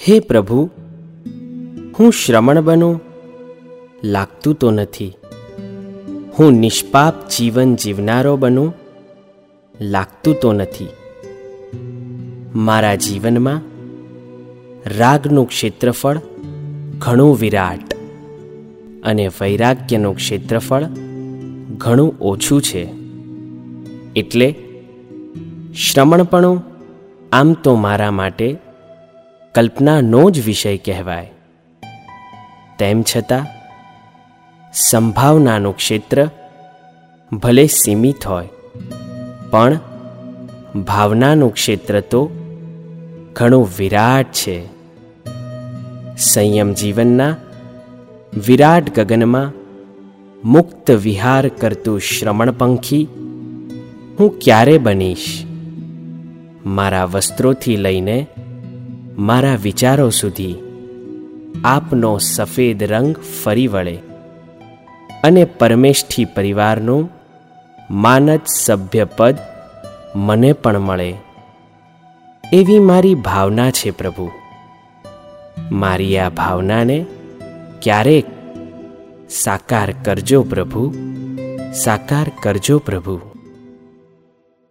હે પ્રભુ, હું શ્રમણ બનું લાગતું તો નથી. હું નિષ્પાપ જીવન જીવનારો બનું લાગતું તો નથી. મારા જીવનમાં રાગનું ક્ષેત્રફળ ઘણું વિરાટ અને વૈરાગ્યનું ક્ષેત્રફળ ઘણું ઓછું છે. એટલે શ્રમણપણું આમ તો મારા માટે કલ્પનાનો જ વિષય કહેવાય. તેમ છતાં સંભાવનાનું ક્ષેત્ર ભલે સીમિત હોય, પણ ભાવનાનું ક્ષેત્ર તો ઘણું વિરાટ છે. સંયમ જીવનના વિરાટ ગગનમાં મુક્ત વિહાર કરતું શ્રમણપંખી હું ક્યારે બનીશ? મારા વસ્ત્રોથી લઈને મારા વિચારો સુધી આપનો સફેદ રંગ ફરી વળે અને પરમેષ્ઠી પરિવારનું માનદ સભ્યપદ મને પણ મળે, એવી મારી ભાવના છે પ્રભુ. મારી આ ભાવનાને ક્યારેક સાકાર કરજો પ્રભુ, સાકાર કરજો પ્રભુ.